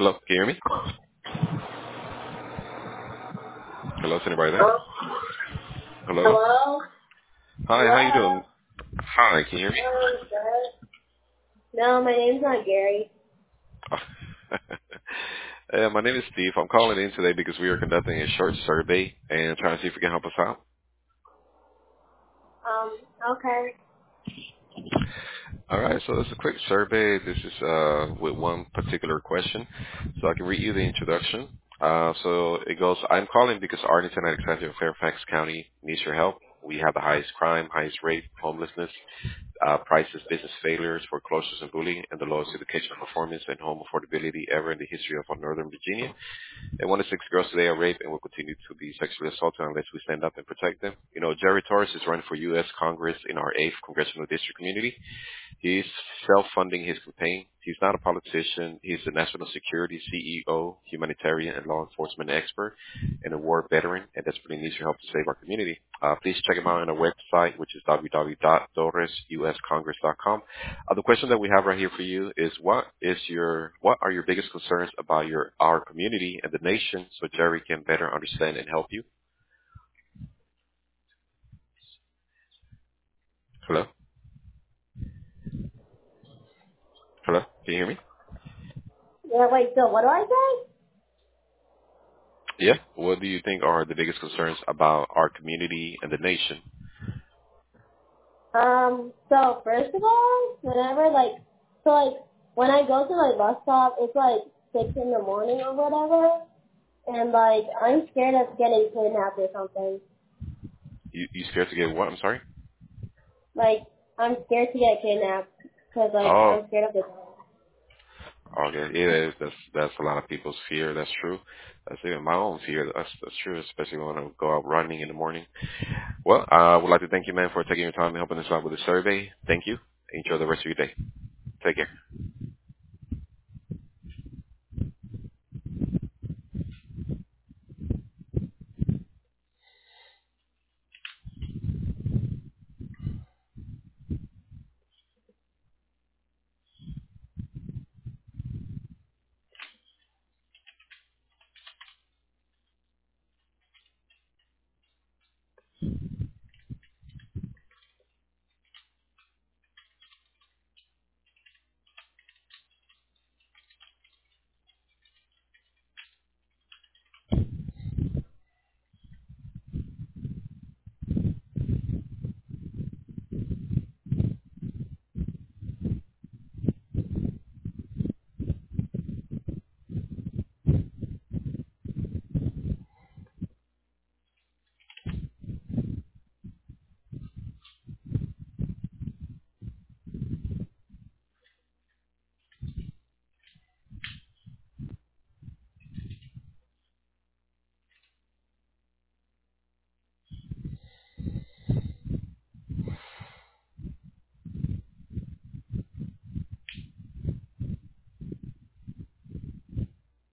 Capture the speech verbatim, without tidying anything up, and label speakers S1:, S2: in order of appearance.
S1: Hello, can you hear me? Hello, is anybody there?
S2: Hello?
S1: Hello?
S2: Hello?
S1: Hi, how you
S2: Hello?
S1: doing? Hi, can you hear me?
S2: Hello, sir. No, my name's not Gary.
S1: Uh, my name is Steve. I'm calling in today because we are conducting a short survey and trying to see if we can help us out.
S2: Um, okay.
S1: All right, so it's a quick survey. This is uh, with one particular question, so I can read you the introduction. Uh, so it goes, I'm calling because Arlington, Alexandria, and Fairfax County needs your help. We have the highest crime, highest rate, homelessness, uh, prices, business failures, foreclosures, and bullying, and the lowest educational performance and home affordability ever in the history of Northern Virginia. And one in six girls today are raped and will continue to be sexually assaulted unless we stand up and protect them. You know, Jerry Torres is running for U S Congress in our eighth congressional district community. He's self-funding his campaign. He's not a politician. He's a national security C E O, humanitarian and law enforcement expert, and a war veteran, and desperately needs your help to save our community. Uh, please check him out on our website, which is w w w dot torres u s congress dot com. Uh, the question that we have right here for you is, what is your, what are your biggest concerns about your our community and the nation, so Jerry can better understand and help you? Hello, hello, can you hear me?
S2: Yeah, wait, so what do I say?
S1: Yeah. What do you think are the biggest concerns about our community and the nation?
S2: Um, so first of all, whenever, like, so, like, when I go to my bus stop, it's, like, six in the morning or whatever, and, like, I'm scared of getting kidnapped or something.
S1: You you scared to get what? I'm sorry.
S2: Like, I'm scared to get kidnapped, because, like,
S1: Oh,
S2: I'm scared of the
S1: okay. Yeah, that's that's that's a lot of people's fear. That's true. That's even my own fear. That's that's true, especially when I go out running in the morning. Well, I would like to thank you, man, for taking your time and helping us out with the survey. Thank you. Enjoy the rest of your day.